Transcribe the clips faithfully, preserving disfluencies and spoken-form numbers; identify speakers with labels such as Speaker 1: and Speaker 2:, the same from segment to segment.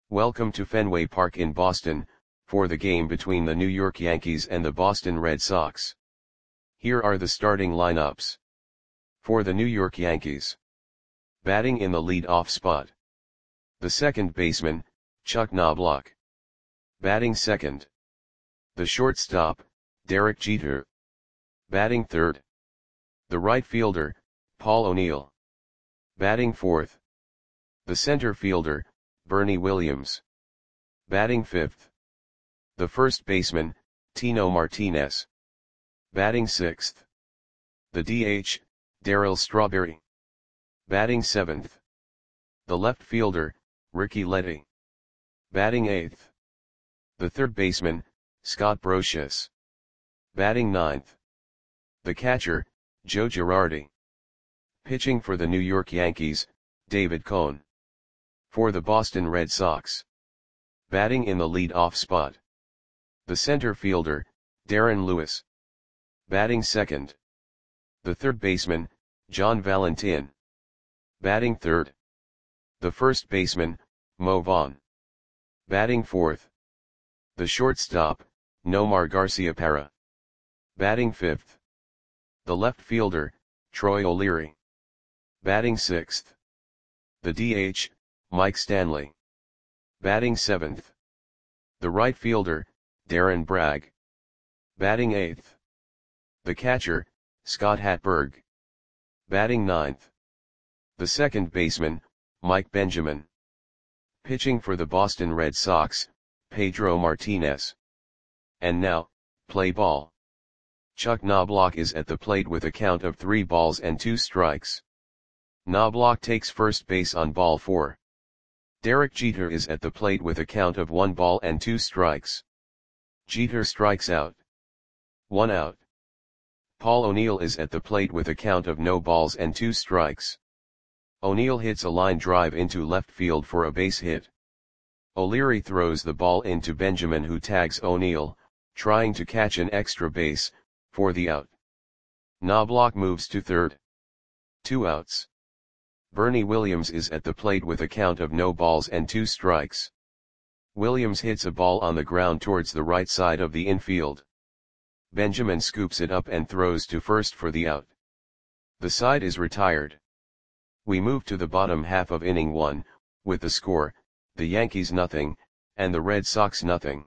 Speaker 1: Welcome to Fenway Park in Boston, for the game between the New York Yankees and the Boston Red Sox. Here are the starting lineups. For the New York Yankees. Batting in the lead-off spot. The second baseman, Chuck Knobloch. Batting second. The shortstop, Derek Jeter. Batting third. The right fielder, Paul O'Neill. Batting fourth. The center fielder, Bernie Williams. Batting fifth. The first baseman, Tino Martinez. Batting sixth. The D H, Darryl Strawberry. Batting seventh. The left fielder, Ricky Letty. Batting eighth. The third baseman, Scott Brosius. Batting ninth. The catcher, Joe Girardi. Pitching for the New York Yankees, David Cone. For the Boston Red Sox. Batting in the lead-off spot. The center fielder, Darren Lewis. Batting second. The third baseman, John Valentin. Batting third. The first baseman, Mo Vaughn. Batting fourth. The shortstop, Nomar Garciaparra. Batting fifth. The left fielder, Troy O'Leary. Batting sixth. The D H, Mike Stanley. Batting seventh. The right fielder, Darren Bragg. Batting eighth. The catcher, Scott Hatberg. Batting ninth. The second baseman, Mike Benjamin. Pitching for the Boston Red Sox, Pedro Martinez. And now, play ball. Chuck Knobloch is at the plate with a count of three balls and two strikes. Knobloch takes first base on ball four. Derek Jeter is at the plate with a count of one ball and two strikes. Jeter strikes out. One out. Paul O'Neill is at the plate with a count of no balls and two strikes. O'Neill hits a line drive into left field for a base hit. O'Leary throws the ball into Benjamin, who tags O'Neill, trying to catch an extra base, for the out. Knobloch moves to third. Two outs. Bernie Williams is at the plate with a count of no balls and two strikes. Williams hits a ball on the ground towards the right side of the infield. Benjamin scoops it up and throws to first for the out. The side is retired. We move to the bottom half of inning one, with the score, the Yankees nothing, and the Red Sox nothing.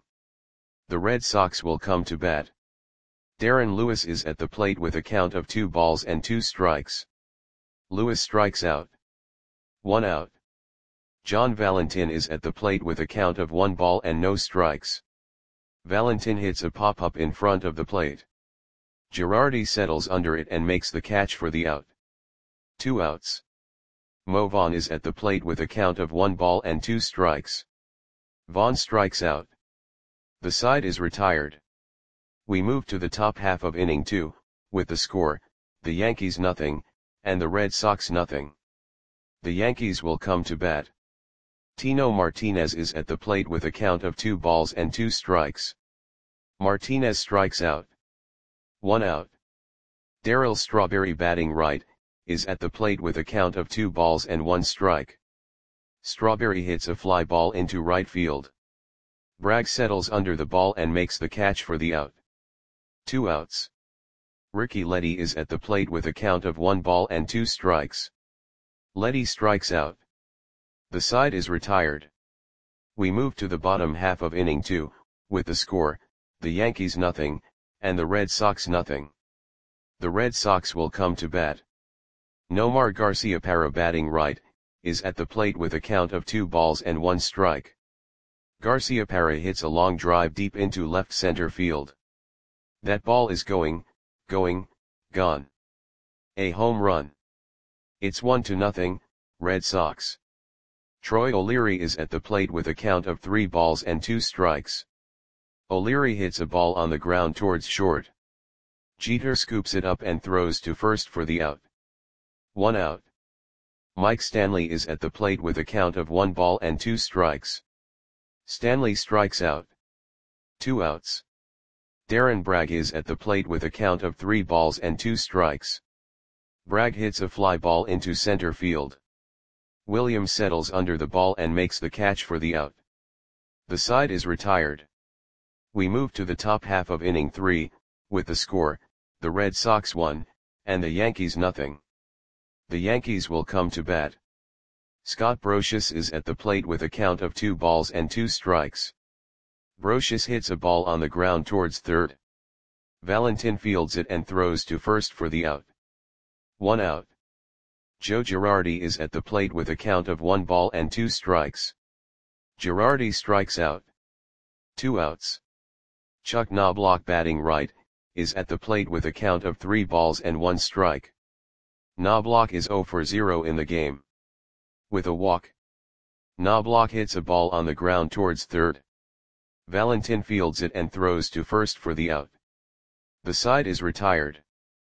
Speaker 1: The Red Sox will come to bat. Darren Lewis is at the plate with a count of two balls and two strikes. Lewis strikes out. One out. John Valentin is at the plate with a count of one ball and no strikes. Valentin hits a pop-up in front of the plate. Girardi settles under it and makes the catch for the out. Two outs. Mo Vaughn is at the plate with a count of one ball and two strikes. Vaughn strikes out. The side is retired. We move to the top half of inning two, with the score, the Yankees nothing, and the Red Sox nothing. The Yankees will come to bat. Tino Martinez is at the plate with a count of two balls and two strikes. Martinez strikes out. One out. Darryl Strawberry, batting right, is at the plate with a count of two balls and one strike. Strawberry hits a fly ball into right field. Bragg settles under the ball and makes the catch for the out. Two outs. Ricky Letty is at the plate with a count of one ball and two strikes. Letty strikes out. The side is retired. We move to the bottom half of inning two, with the score, the Yankees nothing, and the Red Sox nothing. The Red Sox will come to bat. Nomar Garciaparra, batting right, is at the plate with a count of two balls and one strike. Garciaparra hits a long drive deep into left center field. That ball is going, going, gone. A home run. It's one to nothing, Red Sox. Troy O'Leary is at the plate with a count of three balls and two strikes. O'Leary hits a ball on the ground towards short. Jeter scoops it up and throws to first for the out. One out. Mike Stanley is at the plate with a count of one ball and two strikes. Stanley strikes out. Two outs. Darren Bragg is at the plate with a count of three balls and two strikes. Bragg hits a fly ball into center field. Williams settles under the ball and makes the catch for the out. The side is retired. We move to the top half of inning three, with the score, the Red Sox one, and the Yankees nothing. The Yankees will come to bat. Scott Brosius is at the plate with a count of two balls and two strikes. Brosius hits a ball on the ground towards third. Valentin fields it and throws to first for the out. One out. Joe Girardi is at the plate with a count of one ball and two strikes. Girardi strikes out. Two outs. Chuck Knobloch, batting right, is at the plate with a count of three balls and one strike. Knobloch is zero for zero in the game. With a walk, Knobloch hits a ball on the ground towards third. Valentin fields it and throws to first for the out. The side is retired.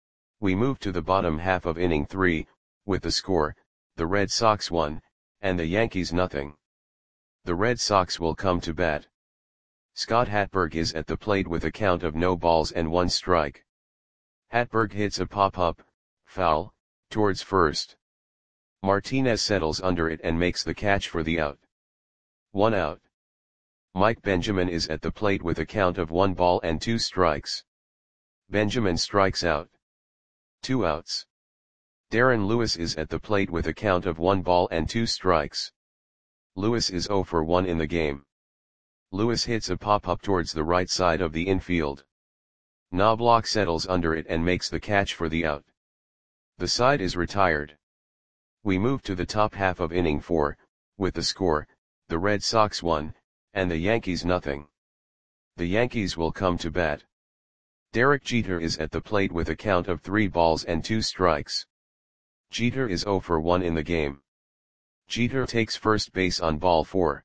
Speaker 1: We move to the bottom half of inning three, with the score, the Red Sox one, and the Yankees nothing. The Red Sox will come to bat. Scott Hatberg is at the plate with a count of no balls and one strike. Hatberg hits a pop-up, foul, towards first. Martinez settles under it and makes the catch for the out. One out. Mike Benjamin is at the plate with a count of one ball and two strikes. Benjamin strikes out. Two outs. Darren Lewis is at the plate with a count of one ball and two strikes. Lewis is zero for one in the game. Lewis hits a pop-up towards the right side of the infield. Knobloch settles under it and makes the catch for the out. The side is retired. We move to the top half of inning four, with the score, the Red Sox one, and the Yankees nothing. The Yankees will come to bat. Derek Jeter is at the plate with a count of three balls and two strikes. Jeter is zero for one in the game. Jeter takes first base on ball four.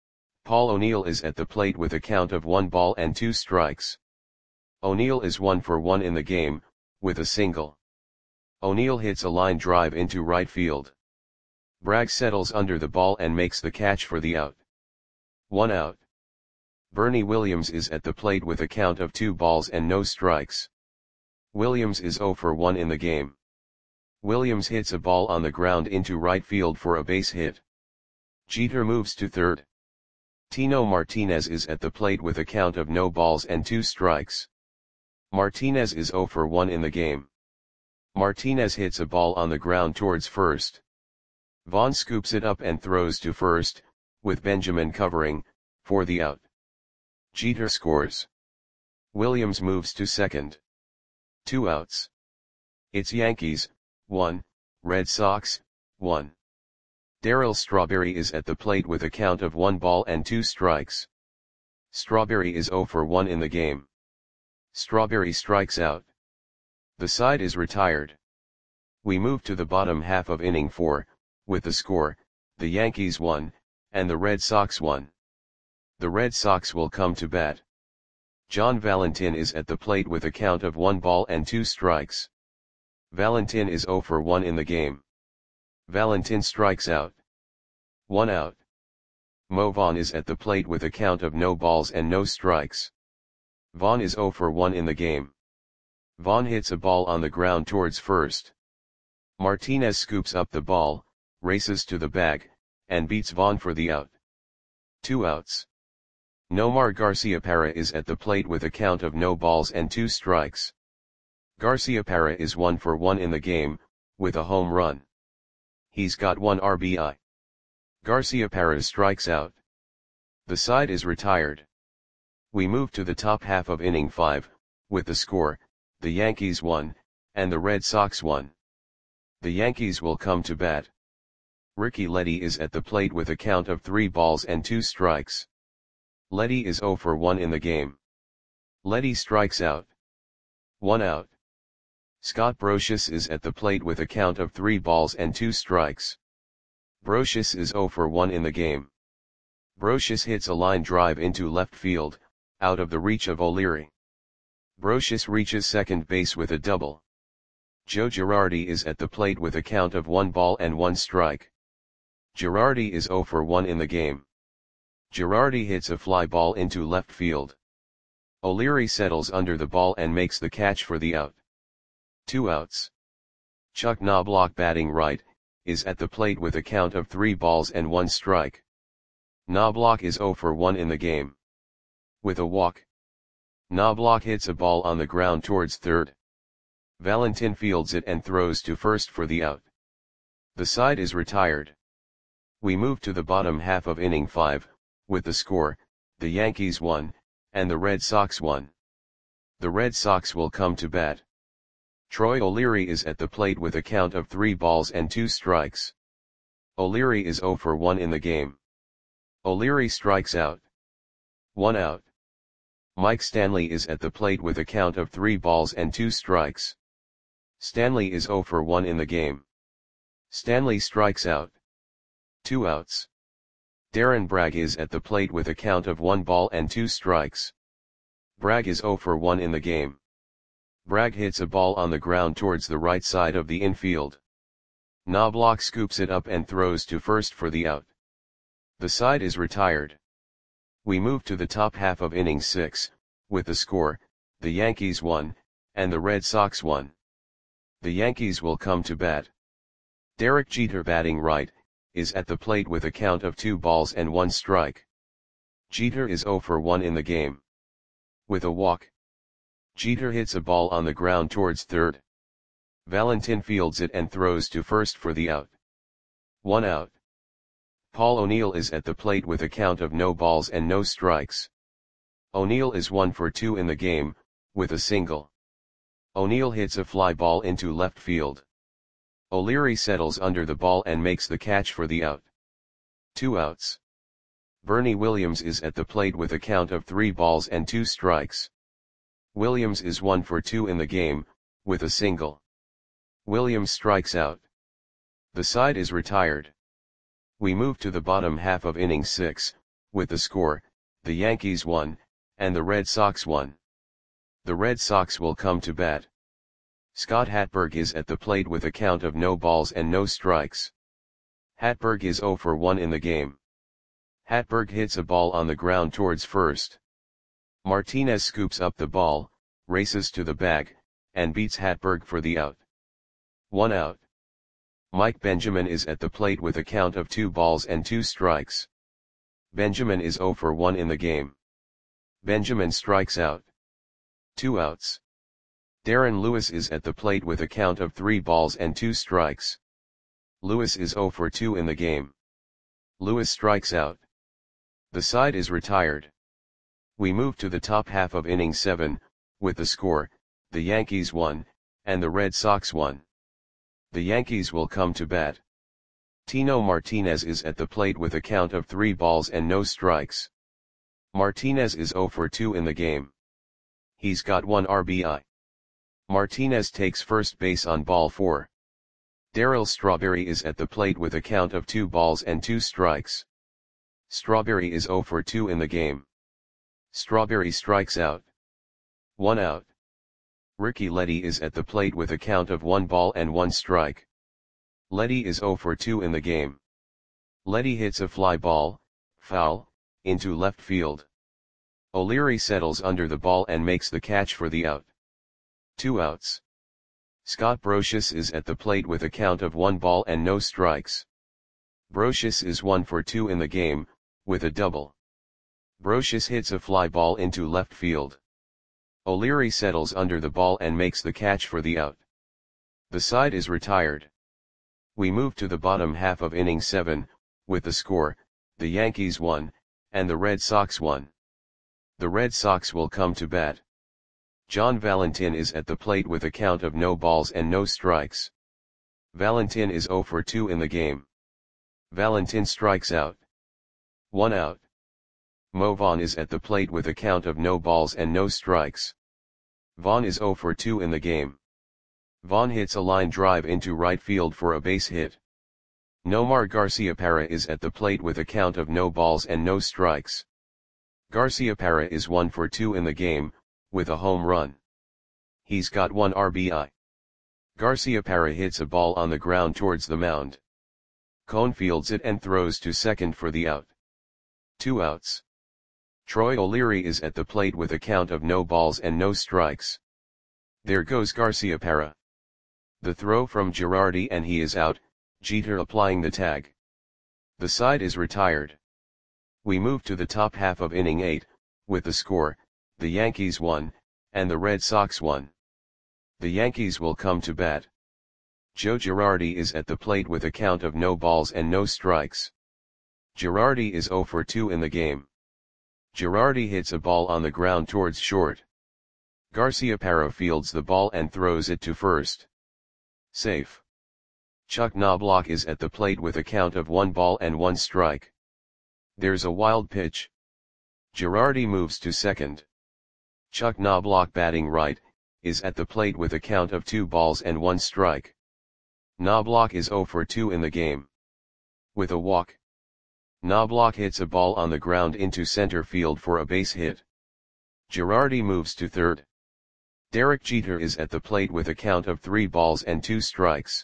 Speaker 1: Paul O'Neill is at the plate with a count of one ball and two strikes. O'Neill is one for one in the game, with a single. O'Neill hits a line drive into right field. Bragg settles under the ball and makes the catch for the out. One out. Bernie Williams is at the plate with a count of two balls and no strikes. Williams is zero for one in the game. Williams hits a ball on the ground into right field for a base hit. Jeter moves to third. Tino Martinez is at the plate with a count of no balls and two strikes. Martinez is zero for one in the game. Martinez hits a ball on the ground towards first. Vaughn scoops it up and throws to first, with Benjamin covering, for the out. Jeter scores. Williams moves to second. Two outs. It's Yankees, one, Red Sox, one. Darryl Strawberry is at the plate with a count of one ball and two strikes. Strawberry is zero for one in the game. Strawberry strikes out. The side is retired. We move to the bottom half of inning four, with the score, the Yankees one, and the Red Sox one. The Red Sox will come to bat. John Valentin is at the plate with a count of one ball and two strikes. Valentin is zero for one in the game. Valentin strikes out. One out. Mo Vaughn is at the plate with a count of no balls and no strikes. Vaughn is zero for one in the game. Vaughn hits a ball on the ground towards first. Martinez scoops up the ball, races to the bag, and beats Vaughn for the out. Two outs. Nomar Garciaparra is at the plate with a count of no balls and two strikes. Garciaparra is one for one in the game, with a home run. He's got one R B I. Garciaparra strikes out. The side is retired. We move to the top half of inning five, with the score, the Yankees one, and the Red Sox one. The Yankees will come to bat. Ricky Leddy is at the plate with a count of three balls and two strikes. Leddy is zero for one in the game. Leddy strikes out. One out. Scott Brosius is at the plate with a count of three balls and two strikes. Brosius is zero for one in the game. Brosius hits a line drive into left field, out of the reach of O'Leary. Brosius reaches second base with a double. Joe Girardi is at the plate with a count of one ball and one strike. Girardi is zero for one in the game. Girardi hits a fly ball into left field. O'Leary settles under the ball and makes the catch for the out. Two outs. Chuck Knobloch, batting right, is at the plate with a count of three balls and one strike. Knobloch is zero for one in the game. With a walk, Knobloch hits a ball on the ground towards third. Valentin fields it and throws to first for the out. The side is retired. We move to the bottom half of inning five, with the score, the Yankees won, and the Red Sox won. The Red Sox will come to bat. Troy O'Leary is at the plate with a count of three balls and two strikes. O'Leary is zero for one in the game. O'Leary strikes out. One out. Mike Stanley is at the plate with a count of three balls and two strikes. Stanley is zero for one in the game. Stanley strikes out. Two outs. Darren Bragg is at the plate with a count of one ball and two strikes. Bragg is zero for one in the game. Bragg hits a ball on the ground towards the right side of the infield. Knobloch scoops it up and throws to first for the out. The side is retired. We move to the top half of inning six, with the score, the Yankees won, and the Red Sox won. The Yankees will come to bat. Derek Jeter, batting right, is at the plate with a count of two balls and one strike. Jeter is zero for one in the game. With a walk, Jeter hits a ball on the ground towards third. Valentin fields it and throws to first for the out. One out. Paul O'Neill is at the plate with a count of no balls and no strikes. O'Neill is one for two in the game, with a single. O'Neill hits a fly ball into left field. O'Leary settles under the ball and makes the catch for the out. Two outs. Bernie Williams is at the plate with a count of three balls and two strikes. Williams is one for two in the game, with a single. Williams strikes out. The side is retired. We move to the bottom half of inning six, with the score, the Yankees won, and the Red Sox won. The Red Sox will come to bat. Scott Hatberg is at the plate with a count of no balls and no strikes. Hatberg is zero for one in the game. Hatberg hits a ball on the ground towards first. Martinez scoops up the ball, races to the bag, and beats Hatberg for the out. One out. Mike Benjamin is at the plate with a count of two balls and two strikes. Benjamin is zero for one in the game. Benjamin strikes out. Two outs. Darren Lewis is at the plate with a count of three balls and two strikes. Lewis is zero for two in the game. Lewis strikes out. The side is retired. We move to the top half of inning seven, with the score, the Yankees won, and the Red Sox won. The Yankees will come to bat. Tino Martinez is at the plate with a count of three balls and no strikes. Martinez is zero for two in the game. He's got one R B I. Martinez takes first base on ball four. Darryl Strawberry is at the plate with a count of two balls and two strikes. Strawberry is zero for two in the game. Strawberry strikes out. One out. Ricky Leddy is at the plate with a count of one ball and one strike. Leddy is zero for two in the game. Leddy hits a fly ball, foul, into left field. O'Leary settles under the ball and makes the catch for the out. Two outs. Scott Brosius is at the plate with a count of one ball and no strikes. Brosius is one for two in the game, with a double. Brosius hits a fly ball into left field. O'Leary settles under the ball and makes the catch for the out. The side is retired. We move to the bottom half of inning seven, with the score, the Yankees won, and the Red Sox won. The Red Sox will come to bat. John Valentin is at the plate with a count of no balls and no strikes. Valentin is zero for two in the game. Valentin strikes out. One out. Mo Vaughn is at the plate with a count of no balls and no strikes. Vaughn is zero for two in the game. Vaughn hits a line drive into right field for a base hit. Nomar Garciaparra is at the plate with a count of no balls and no strikes. Garciaparra is one for two in the game, with a home run. He's got one R B I. Garciaparra hits a ball on the ground towards the mound. Cone fields it and throws to second for the out. Two outs. Troy O'Leary is at the plate with a count of no balls and no strikes. There goes Garciaparra. The throw from Girardi and he is out, Jeter applying the tag. The side is retired. We move to the top half of inning eight, with the score, the Yankees one, and the Red Sox one. The Yankees will come to bat. Joe Girardi is at the plate with a count of no balls and no strikes. Girardi is oh for two in the game. Girardi hits a ball on the ground towards short. Garciaparra fields the ball and throws it to first. Safe. Chuck Knobloch is at the plate with a count of one ball and one strike. There's a wild pitch. Girardi moves to second. Chuck Knobloch, batting right, is at the plate with a count of two balls and one strike. Knobloch is oh for two in the game. With a walk, Knobloch hits a ball on the ground into center field for a base hit. Girardi moves to third. Derek Jeter is at the plate with a count of three balls and two strikes.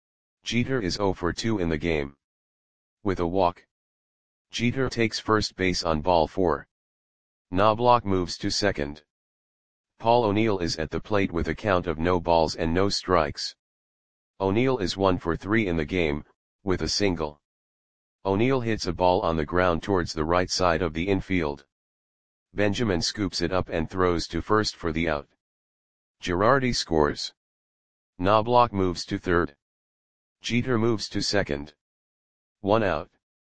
Speaker 1: Jeter is oh for two in the game. With a walk, Jeter takes first base on ball four. Knobloch moves to second. Paul O'Neill is at the plate with a count of no balls and no strikes. O'Neill is one for three in the game, with a single. O'Neill hits a ball on the ground towards the right side of the infield. Benjamin scoops it up and throws to first for the out. Girardi scores. Knobloch moves to third. Jeter moves to second. One out.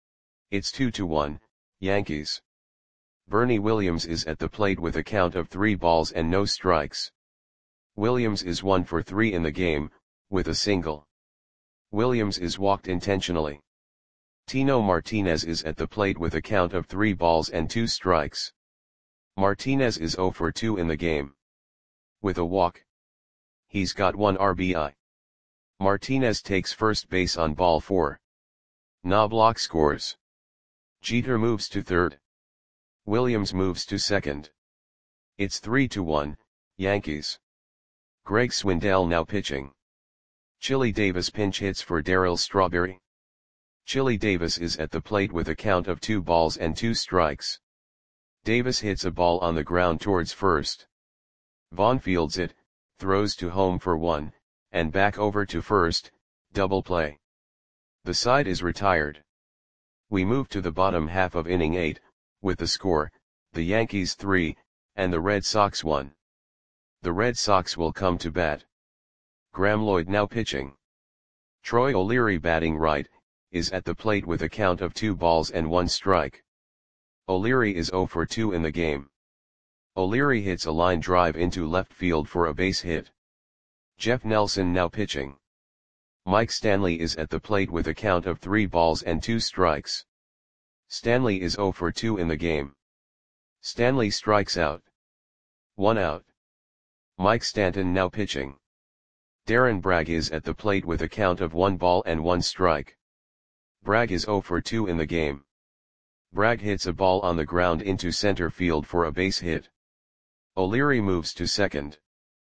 Speaker 1: It's two to one, Yankees. Bernie Williams is at the plate with a count of three balls and no strikes. Williams is one for three in the game, with a single. Williams is walked intentionally. Tino Martinez is at the plate with a count of three balls and two strikes. Martinez is oh for two in the game. With a walk, he's got one R B I. Martinez takes first base on ball four. Knobloch scores. Jeter moves to third. Williams moves to second. It's three to one, Yankees. Greg Swindell now pitching. Chili Davis pinch hits for Darryl Strawberry. Chili Davis is at the plate with a count of two balls and two strikes. Davis hits a ball on the ground towards first. Vaughn fields it, throws to home for one, and back over to first, double play. The side is retired. We move to the bottom half of inning eight, with the score, the Yankees three, and the Red Sox one. The Red Sox will come to bat. Graeme Lloyd now pitching. Troy O'Leary, batting right, is at the plate with a count of two balls and one strike. O'Leary is oh for two in the game. O'Leary hits a line drive into left field for a base hit. Jeff Nelson now pitching. Mike Stanley is at the plate with a count of three balls and two strikes. Stanley is oh for two in the game. Stanley strikes out. One out. Mike Stanton now pitching. Darren Bragg is at the plate with a count of one ball and one strike. Bragg is oh for two in the game. Bragg hits a ball on the ground into center field for a base hit. O'Leary moves to second.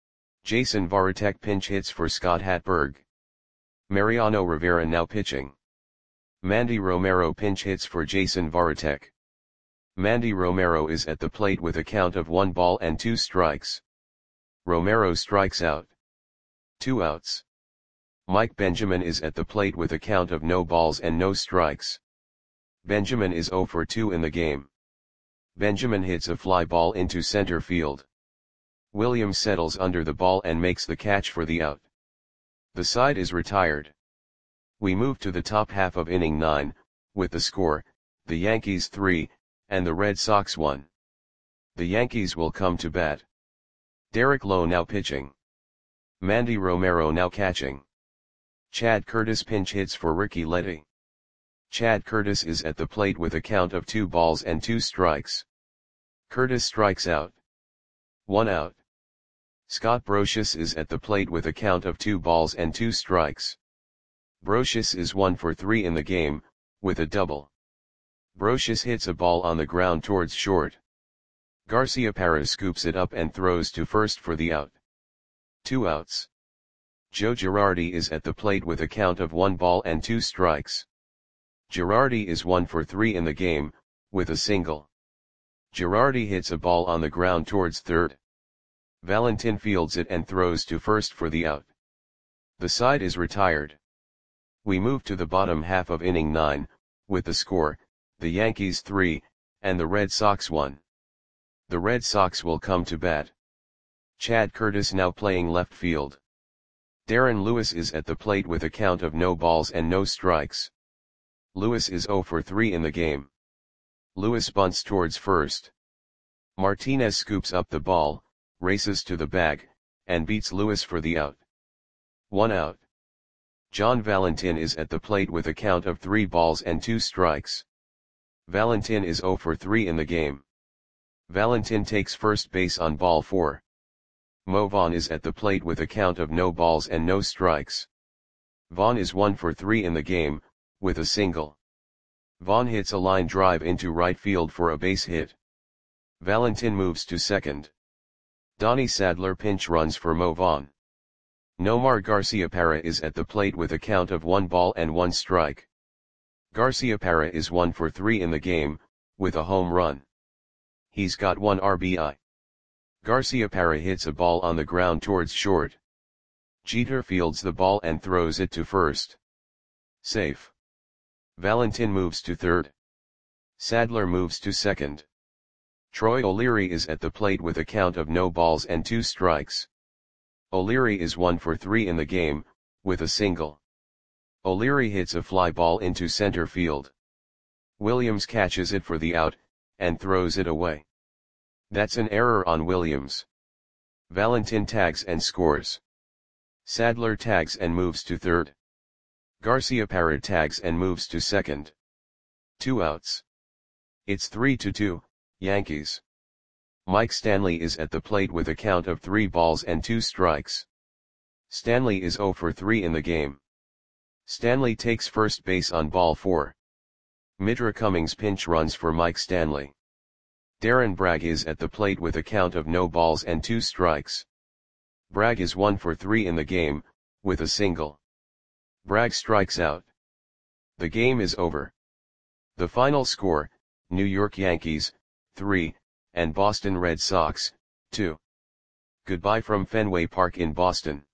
Speaker 1: Jason Varitek pinch hits for Scott Hatberg. Mariano Rivera now pitching. Mandy Romero pinch hits for Jason Varitek. Mandy Romero is at the plate with a count of one ball and two strikes. Romero strikes out. Two outs. Mike Benjamin is at the plate with a count of no balls and no strikes. Benjamin is oh for two in the game. Benjamin hits a fly ball into center field. Williams settles under the ball and makes the catch for the out. The side is retired. We move to the top half of inning nine, with the score, the Yankees three, and the Red Sox one. The Yankees will come to bat. Derek Lowe now pitching. Mandy Romero now catching. Chad Curtis pinch hits for Ricky Letty. Chad Curtis is at the plate with a count of two balls and two strikes. Curtis strikes out. One out. Scott Brosius is at the plate with a count of two balls and two strikes. Brosius is one for three in the game, with a double. Brosius hits a ball on the ground towards short. Garciaparra scoops it up and throws to first for the out. Two outs. Joe Girardi is at the plate with a count of one ball and two strikes. Girardi is one for three in the game, with a single. Girardi hits a ball on the ground towards third. Valentin fields it and throws to first for the out. The side is retired. We move to the bottom half of inning nine, with the score, the Yankees three, And the Red Sox won. The Red Sox will come to bat. Chad Curtis now playing left field. Darren Lewis is at the plate with a count of no balls and no strikes. Lewis is zero for three in the game. Lewis bunts towards first. Martinez scoops up the ball, races to the bag, and beats Lewis for the out. One out. John Valentin is at the plate with a count of three balls and two strikes. Valentin is zero for three in the game. Valentin takes first base on ball four. Mo Vaughn is at the plate with a count of no balls and no strikes. Vaughn is one for three in the game, with a single. Vaughn hits a line drive into right field for a base hit. Valentin moves to second. Donnie Sadler pinch runs for Mo Vaughn. Nomar Garciaparra is at the plate with a count of one ball and one strike. Garciaparra is one for three in the game, with a home run. He's got one R B I. Garciaparra hits a ball on the ground towards short. Jeter fields the ball and throws it to first. Safe. Valentin moves to third. Sadler moves to second. Troy O'Leary is at the plate with a count of no balls and two strikes. O'Leary is one for three in the game, with a single. O'Leary hits a fly ball into center field. Williams catches it for the out, and throws it away. That's an error on Williams. Valentin tags and scores. Sadler tags and moves to third. Garciaparra tags and moves to second. Two outs. It's three to two, Yankees. Mike Stanley is at the plate with a count of three balls and two strikes. Stanley is zero for three in the game. Stanley takes first base on ball four. Mitra Cummings pinch runs for Mike Stanley. Darren Bragg is at the plate with a count of no balls and two strikes. Bragg is one for three in the game, with a single. Bragg strikes out. The game is over. The final score, New York Yankees, three, and Boston Red Sox, two. Goodbye from Fenway Park in Boston.